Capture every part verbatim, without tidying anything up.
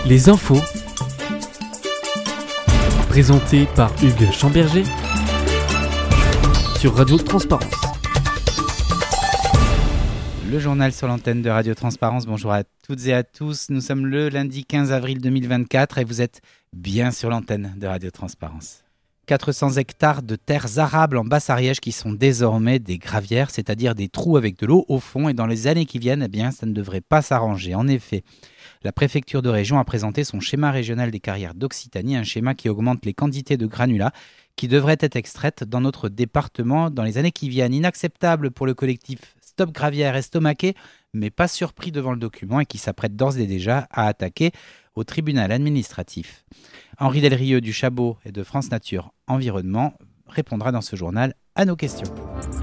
Les infos, présentées par Hugues Chamberger sur Radio Transparence. Le journal sur l'antenne de Radio Transparence. Bonjour à toutes et à tous. Nous sommes le lundi quinze avril deux mille vingt-quatre et vous êtes bien sur l'antenne de Radio Transparence. quatre cents hectares de terres arables en Basse-Ariège qui sont désormais des gravières, c'est-à-dire des trous avec de l'eau au fond. Et dans les années qui viennent, eh bien, ça ne devrait pas s'arranger. En effet, la préfecture de région a présenté son schéma régional des carrières d'Occitanie, un schéma qui augmente les quantités de granulats qui devraient être extraites dans notre département dans les années qui viennent. Inacceptable pour le collectif Stop Gravière estomaqué, mais pas surpris devant le document et qui s'apprête d'ores et déjà à attaquer au tribunal administratif. Henri Delrieux du Chabot et de France Nature Environnement répondra dans ce journal à nos questions.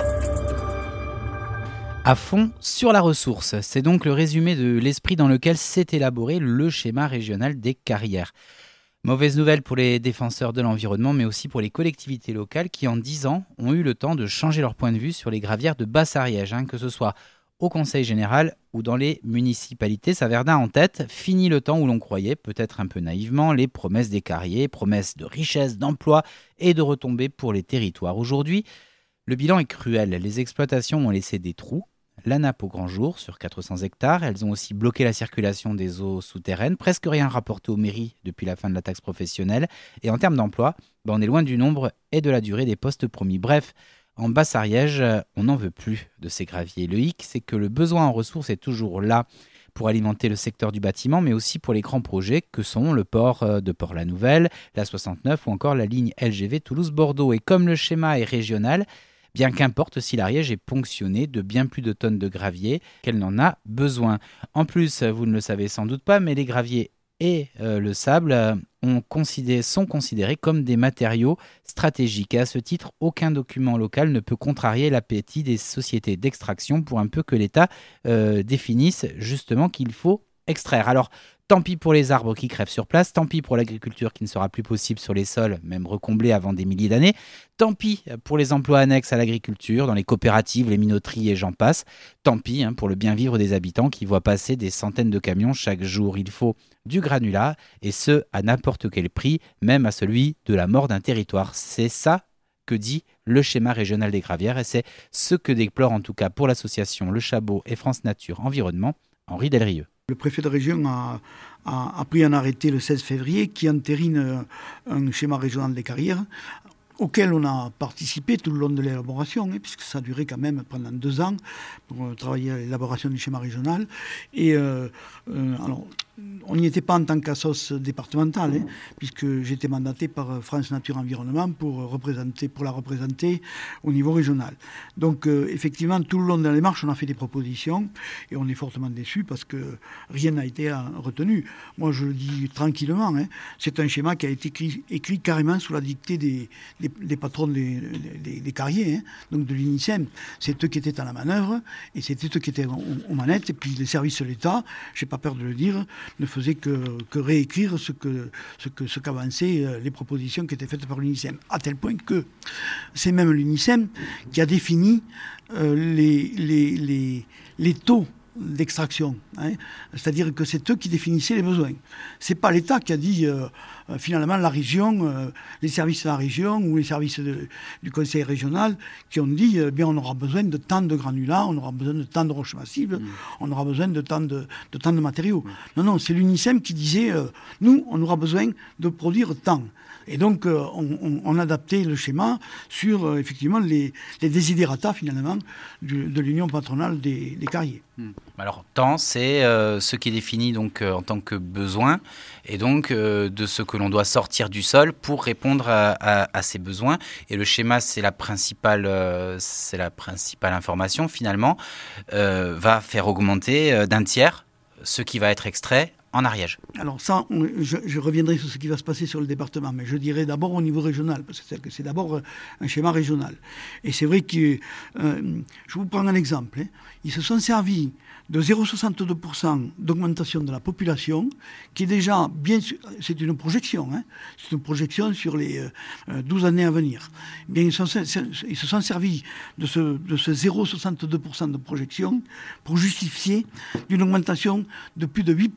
À fond sur la ressource, c'est donc le résumé de l'esprit dans lequel s'est élaboré le schéma régional des carrières. Mauvaise nouvelle pour les défenseurs de l'environnement, mais aussi pour les collectivités locales qui, en dix ans, ont eu le temps de changer leur point de vue sur les gravières de Basse-Ariège, hein, que ce soit au Conseil général ou dans les municipalités. Saverdin en tête, fini le temps où l'on croyait, peut-être un peu naïvement, les promesses des carriers, promesses de richesse, d'emploi et de retombées pour les territoires. Aujourd'hui, le bilan est cruel. Les exploitations ont laissé des trous, la nappe au grand jour sur quatre cents hectares. Elles ont aussi bloqué la circulation des eaux souterraines. Presque rien rapporté aux mairies depuis la fin de la taxe professionnelle. Et en termes d'emploi, ben on est loin du nombre et de la durée des postes promis. Bref, en Basse-Ariège, on n'en veut plus de ces graviers. Le hic, c'est que le besoin en ressources est toujours là pour alimenter le secteur du bâtiment, mais aussi pour les grands projets que sont le port de Port-la-Nouvelle, la soixante-neuf ou encore la ligne L G V Toulouse-Bordeaux. Et comme le schéma est régional, bien qu'importe si l'Ariège est ponctionnée de bien plus de tonnes de gravier qu'elle n'en a besoin. En plus, vous ne le savez sans doute pas, mais les graviers et euh, le sable euh, ont considéré, sont considérés comme des matériaux stratégiques. Et à ce titre, aucun document local ne peut contrarier l'appétit des sociétés d'extraction pour un peu que l'État euh, définisse justement qu'il faut extraire. Alors, tant pis pour les arbres qui crèvent sur place, tant pis pour l'agriculture qui ne sera plus possible sur les sols, même recomblés avant des milliers d'années, tant pis pour les emplois annexes à l'agriculture, dans les coopératives, les minoteries et j'en passe, tant pis hein, pour le bien-vivre des habitants qui voient passer des centaines de camions chaque jour. Il faut du granulat, et ce, à n'importe quel prix, même à celui de la mort d'un territoire. C'est ça que dit le schéma régional des gravières, et c'est ce que déplore en tout cas pour l'association Le Chabot et France Nature Environnement, Henri Delrieux. Le préfet de région a, a, a pris un arrêté le seize février qui entérine un schéma régional des carrières auquel on a participé tout le long de l'élaboration, hein, puisque ça a duré quand même pendant deux ans pour travailler à l'élaboration du schéma régional. Et euh, euh, alors, on n'y était pas en tant qu'assoce départementale, hein, puisque j'étais mandaté par France Nature Environnement pour, représenter, pour la représenter au niveau régional. Donc euh, effectivement, tout le long de la démarche, on a fait des propositions et on est fortement déçus parce que rien n'a été retenu. Moi, je le dis tranquillement, hein, c'est un schéma qui a été écrit, écrit carrément sous la dictée des, des, des patrons des, des, des carriers, hein, donc de l'I N I S E M. C'est eux qui étaient à la manœuvre et c'était eux qui étaient aux, aux manettes. Et puis les services de l'État, je n'ai pas peur de le dire, ne faisait que, que réécrire ce, que, ce, que, ce qu'avançaient euh, les propositions qui étaient faites par l'I N I S E M. À tel point que c'est même l'I N I S E M qui a défini euh, les, les, les, les taux d'extraction. Hein. C'est-à-dire que c'est eux qui définissaient les besoins. C'est pas l'État qui a dit euh, euh, finalement la région, euh, les services de la région ou les services de, du conseil régional qui ont dit euh, bien on aura besoin de tant de granulats, on aura besoin de tant de roches massives, mmh. on aura besoin de tant de, de, tant de matériaux. Mmh. Non, non, c'est l'I N I S E M qui disait euh, nous, on aura besoin de produire tant. Et donc, euh, on, on, on adaptait le schéma sur, euh, effectivement, les, les desiderata, finalement, du, de l'union patronale des, des carriers. Alors, temps, c'est euh, ce qui est défini donc, euh, en tant que besoin, et donc euh, de ce que l'on doit sortir du sol pour répondre à, à, à ces besoins. Et le schéma, c'est la principale, euh, c'est la principale information, finalement, euh, va faire augmenter euh, d'un tiers ce qui va être extrait en Ariège. Alors ça, on, je, je reviendrai sur ce qui va se passer sur le département, mais je dirais d'abord au niveau régional, parce que c'est, c'est d'abord un schéma régional. Et c'est vrai que, euh, je vous prends un exemple, hein. Ils se sont servis de zéro virgule soixante-deux pour cent d'augmentation de la population, qui est déjà bien... C'est une projection, hein, c'est une projection sur les euh, douze années à venir. Bien, ils, sont, ils se sont servis de ce, de ce zéro virgule soixante-deux pour cent de projection pour justifier une augmentation de plus de huit pour cent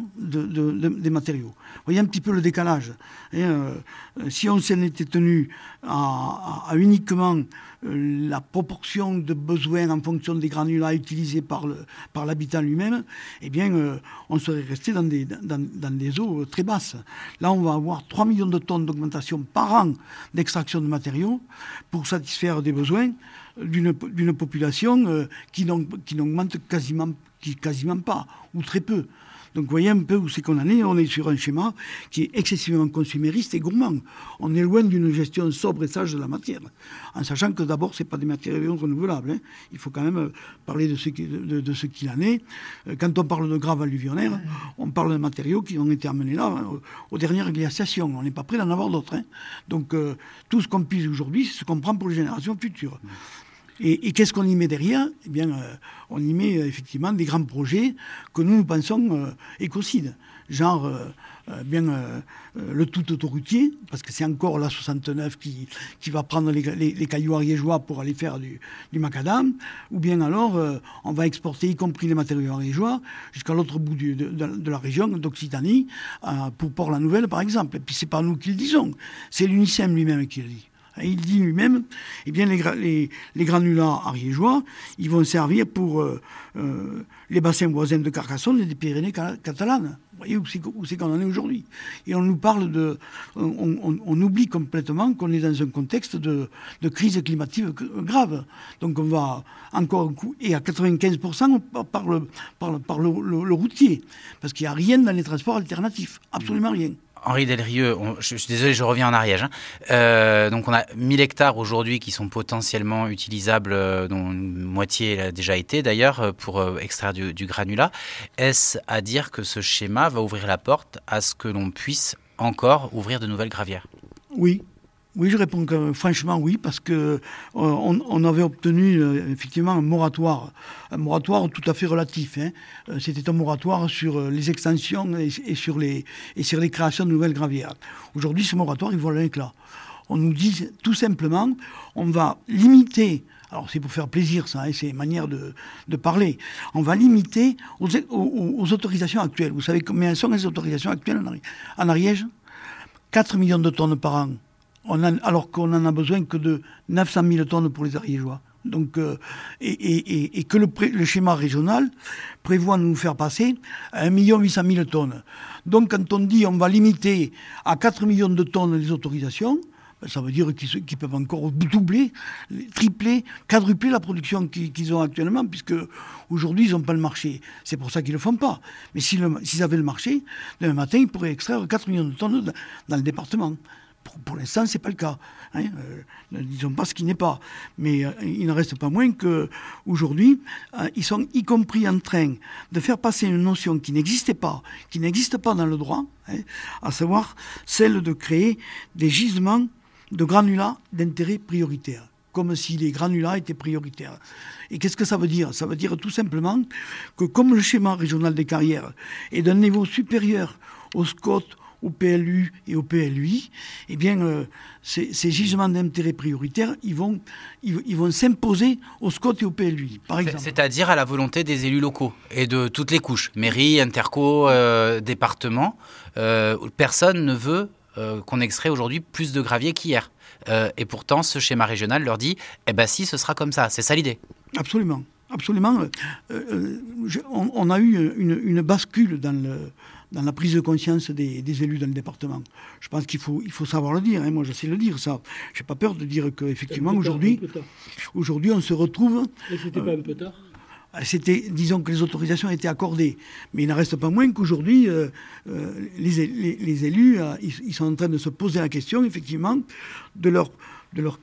de, de, de, des matériaux. Vous voyez un petit peu le décalage. Et, euh, si on s'en était tenu à, à, à uniquement euh, la proportion de besoins en fonction des granulats utilisés par, le, par l'habitant lui-même, eh bien, euh, on serait resté dans des, dans, dans des eaux très basses. Là, on va avoir trois millions de tonnes d'augmentation par an d'extraction de matériaux pour satisfaire des besoins d'une, d'une population euh, qui, qui n'augmente quasiment, qui, quasiment pas, ou très peu. Donc vous voyez un peu où c'est qu'on en est. On est sur un schéma qui est excessivement consumériste et gourmand. On est loin d'une gestion sobre et sage de la matière. En sachant que d'abord, ce n'est pas des matériaux renouvelables. Hein. Il faut quand même parler de ce, qui, de, de ce qu'il en est. Quand on parle de graves alluvionnaires, on parle de matériaux qui ont été amenés là hein, aux dernières glaciations. On n'est pas prêt d'en avoir d'autres. Hein. Donc euh, tout ce qu'on puise aujourd'hui, c'est ce qu'on prend pour les générations futures. Et, et qu'est-ce qu'on y met derrière ? Eh bien, euh, on y met euh, effectivement des grands projets que nous, nous pensons euh, écocides. Genre, euh, euh, bien, euh, euh, le tout autoroutier, parce que c'est encore l'A soixante-neuf qui, qui va prendre les, les, les cailloux ariégeois pour aller faire du, du macadam. Ou bien alors, euh, on va exporter, y compris les matériaux ariégeois, jusqu'à l'autre bout du, de, de, de la région, d'Occitanie, euh, pour Port-la-Nouvelle, par exemple. Et puis, c'est pas nous qui le disons, c'est l'UNICEM lui-même qui le dit. Il dit lui-même, eh bien, les, les, les granulats ariégeois, ils vont servir pour euh, euh, les bassins voisins de Carcassonne et des Pyrénées catalanes. Vous voyez où c'est, où c'est qu'on en est aujourd'hui. Et on nous parle de... On, on, on oublie complètement qu'on est dans un contexte de, de crise climatique grave. Donc on va encore un coup... Et à quatre-vingt-quinze pour cent par le, par le, par le, le, le routier. Parce qu'il n'y a rien dans les transports alternatifs. Absolument rien. Henri Delrieux, on, je, je suis désolé, je reviens en Ariège. Hein. Euh, donc on a mille hectares aujourd'hui qui sont potentiellement utilisables, euh, dont une moitié a déjà été d'ailleurs, pour euh, extraire du, du granulat. Est-ce à dire que ce schéma va ouvrir la porte à ce que l'on puisse encore ouvrir de nouvelles gravières ? Oui. Oui, je réponds que, franchement oui, parce que euh, on, on avait obtenu euh, effectivement un moratoire, un moratoire tout à fait relatif. Hein. Euh, c'était un moratoire sur euh, les extensions et, et, sur les, et sur les créations de nouvelles gravières. Aujourd'hui, ce moratoire, il vole un éclat. On nous dit tout simplement, on va limiter, alors c'est pour faire plaisir ça, hein, c'est une manière de, de parler, on va limiter aux, aux, aux autorisations actuelles. Vous savez combien sont les autorisations actuelles en, Ari- en Ariège ? quatre millions de tonnes par an. On a, alors qu'on n'en a besoin que de neuf cent mille tonnes pour les ariégeois. Donc, euh, et, et, et que le, pré, le schéma régional prévoit de nous faire passer à un million huit cent mille tonnes. Donc quand on dit on va limiter à quatre millions de tonnes les autorisations, ben, ça veut dire qu'ils, qu'ils peuvent encore doubler, tripler, quadrupler la production qu'ils, qu'ils ont actuellement, puisque aujourd'hui ils n'ont pas le marché. C'est pour ça qu'ils ne le font pas. Mais s'ils, le, s'ils avaient le marché, demain matin ils pourraient extraire quatre millions de tonnes dans le département. Pour, pour l'instant, ce n'est pas le cas. Hein. Euh, ne disons pas ce qui n'est pas. Mais euh, il n'en reste pas moins qu'aujourd'hui, euh, ils sont y compris en train de faire passer une notion qui n'existait pas, qui n'existe pas dans le droit, hein, à savoir celle de créer des gisements de granulats d'intérêt prioritaire, comme si les granulats étaient prioritaires. Et qu'est-ce que ça veut dire ? Ça veut dire tout simplement que comme le schéma régional des carrières est d'un niveau supérieur au S C O T, au P L U et au P L U I, eh bien, euh, ces, ces gisements d'intérêt prioritaire, ils vont, ils, ils vont s'imposer au S C O T et au P L U I, par exemple. C'est-à-dire à la volonté des élus locaux et de toutes les couches, mairie, interco, euh, département. Euh, personne ne veut euh, qu'on extrait aujourd'hui plus de gravier qu'hier. Euh, et pourtant, ce schéma régional leur dit, eh ben si, ce sera comme ça. C'est ça l'idée. Absolument. Absolument. Euh, euh, je, on, on a eu une, une bascule dans le... dans la prise de conscience des, des élus dans le département. Je pense qu'il faut, il faut savoir le dire. Hein. Moi, je sais le dire, ça. Je n'ai pas peur de dire qu'effectivement, aujourd'hui, aujourd'hui, on se retrouve... Et c'était euh, pas un peu tard ? C'était, disons que les autorisations étaient accordées. Mais il n'en reste pas moins qu'aujourd'hui, euh, euh, les, les, les élus, euh, ils, ils sont en train de se poser la question, effectivement, de leur... De leur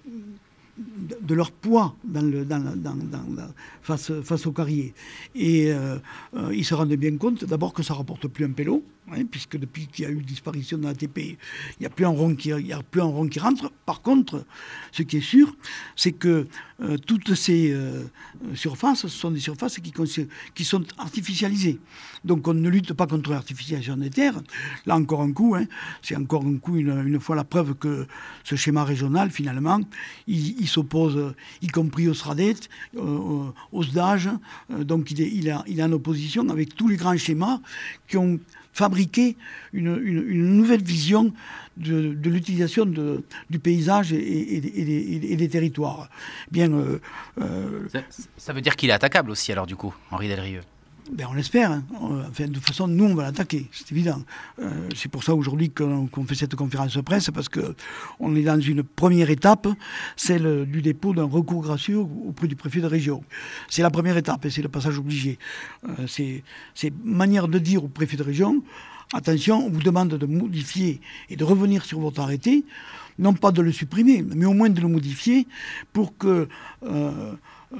de leur poids dans le, dans, dans, dans, dans, face, face aux carriers. Et euh, euh, ils se rendent bien compte, d'abord, que ça ne rapporte plus un pélo, hein, puisque depuis qu'il y a eu disparition de la A T P, il n'y a plus un rond qui, il y a plus un rond qui rentre. Par contre, ce qui est sûr, c'est que euh, toutes ces euh, surfaces, ce sont des surfaces qui, qui sont artificialisées. Donc on ne lutte pas contre l'artificialisation des terres. Là, encore un coup, hein, c'est encore un coup, une, une fois la preuve que ce schéma régional, finalement, il, il s'oppose, y compris au SRADET, euh, au SDAGE. Euh, donc il est, il, a, il est en opposition avec tous les grands schémas qui ont fabriquer une, une, une nouvelle vision de, de l'utilisation de, du paysage et, et, et, et, et des territoires. Bien, euh, euh, ça, ça veut dire qu'il est attaquable aussi, alors, du coup, Henri Delrieux. Ben on l'espère. Hein. Enfin, de toute façon, nous, on va l'attaquer, c'est évident. Euh, c'est pour ça aujourd'hui qu'on, qu'on fait cette conférence de presse, parce qu'on est dans une première étape, celle du dépôt d'un recours gracieux auprès du préfet de région. C'est la première étape, et c'est le passage obligé. Euh, c'est, c'est manière de dire au préfet de région, attention, on vous demande de modifier et de revenir sur votre arrêté, non pas de le supprimer, mais au moins de le modifier pour que... Euh,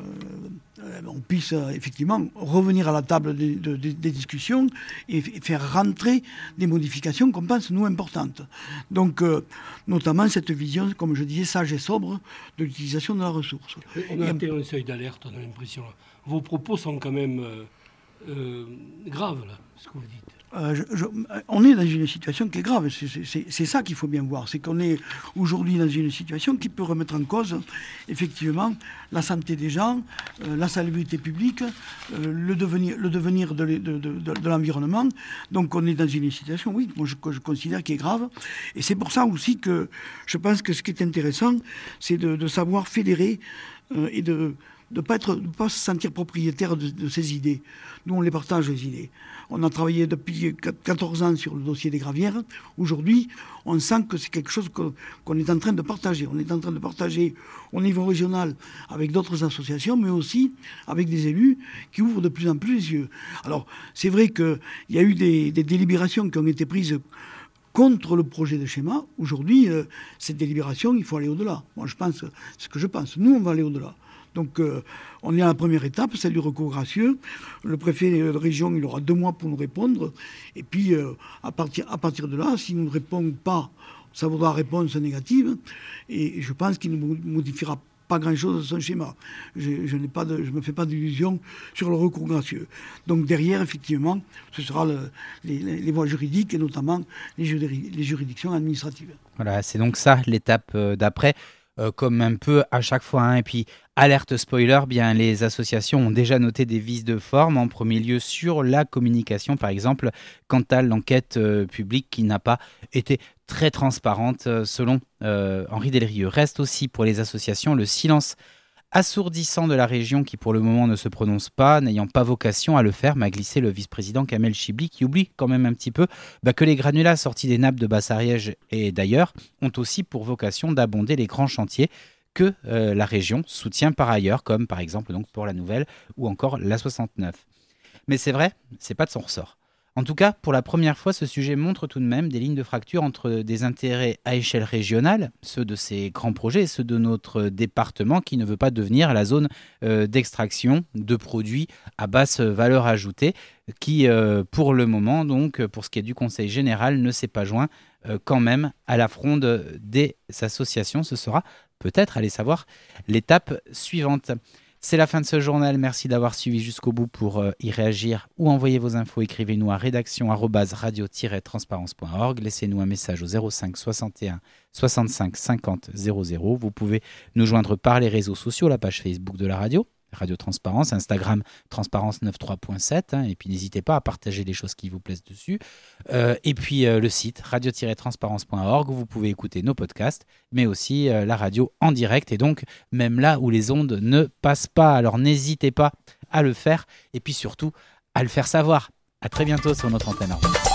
Euh, on puisse euh, effectivement revenir à la table de, de, de, des discussions et, et faire rentrer des modifications qu'on pense, nous, importantes. Donc, euh, notamment cette vision, comme je disais, sage et sobre de l'utilisation de la ressource. On a atteint un seuil d'alerte, on a l'impression. Vos propos sont quand même euh, euh, graves, là, ce que vous dites. Euh, je, je, on est dans une situation qui est grave, c'est, c'est, c'est ça qu'il faut bien voir, c'est qu'on est aujourd'hui dans une situation qui peut remettre en cause effectivement la santé des gens, euh, la salubrité publique, euh, le devenir, le devenir de, de, de, de, de l'environnement. Donc on est dans une situation, oui, moi je, je considère qui est grave, et c'est pour ça aussi que je pense que ce qui est intéressant, c'est de, de savoir fédérer euh, et de de ne pas, être, de pas se sentir propriétaire de, de ces idées. Nous, on les partage, les idées. On a travaillé depuis quatorze ans sur le dossier des gravières. Aujourd'hui, on sent que c'est quelque chose que, qu'on est en train de partager. On est en train de partager au niveau régional avec d'autres associations, mais aussi avec des élus qui ouvrent de plus en plus les yeux. Alors, c'est vrai qu'il y a eu des, des délibérations qui ont été prises contre le projet de schéma. Aujourd'hui, euh, cette délibération, il faut aller au-delà. Moi, je pense, c'est ce que je pense. Nous, on va aller au-delà. Donc, euh, on est à la première étape, celle du recours gracieux. Le préfet de région, il aura deux mois pour nous répondre. Et puis, euh, à, partir, à partir de là, s'il ne nous répond pas, ça vaudra réponse négative. Et je pense qu'il ne modifiera pas grand-chose de son schéma. Je, je ne me fais pas d'illusions sur le recours gracieux. Donc, derrière, effectivement, ce sera le, les, les voies juridiques et notamment les, juri, les juridictions administratives. Voilà, c'est donc ça l'étape d'après. Euh, comme un peu à chaque fois. Hein. Et puis, alerte spoiler, bien, les associations ont déjà noté des vices de forme, en premier lieu sur la communication, par exemple, quant à l'enquête euh, publique qui n'a pas été très transparente, euh, selon euh, Henri Delrieux. Reste aussi pour les associations le silence assourdissant de la région qui pour le moment ne se prononce pas, n'ayant pas vocation à le faire, m'a glissé le vice-président Kamel Chibli qui oublie quand même un petit peu bah, que les granulats sortis des nappes de Basse-Ariège et d'ailleurs ont aussi pour vocation d'abonder les grands chantiers que euh, la région soutient par ailleurs, comme par exemple donc pour la Nouvelle ou encore la soixante-neuf. Mais c'est vrai, c'est pas de son ressort. En tout cas, pour la première fois, ce sujet montre tout de même des lignes de fracture entre des intérêts à échelle régionale, ceux de ces grands projets, et ceux de notre département qui ne veut pas devenir la zone euh, d'extraction de produits à basse valeur ajoutée, qui euh, pour le moment, donc pour ce qui est du Conseil général, ne s'est pas joint euh, quand même à la fronde des associations. Ce sera peut-être, allez savoir, l'étape suivante. C'est la fin de ce journal. Merci d'avoir suivi jusqu'au bout. Pour euh, y réagir ou envoyer vos infos, écrivez-nous à rédaction arobase radio tiret transparence point org. Laissez-nous un message au zéro cinq soixante et un soixante-cinq cinquante zéro zéro. Vous pouvez nous joindre par les réseaux sociaux, la page Facebook de la radio, Radio Transparence, Instagram Transparence quatre-vingt-treize point sept, hein, et puis n'hésitez pas à partager les choses qui vous plaisent dessus. Euh, et puis euh, le site radio tiret transparence point org où vous pouvez écouter nos podcasts, mais aussi euh, la radio en direct, et donc même là où les ondes ne passent pas. Alors n'hésitez pas à le faire, et puis surtout à le faire savoir. À très bientôt sur notre antenne.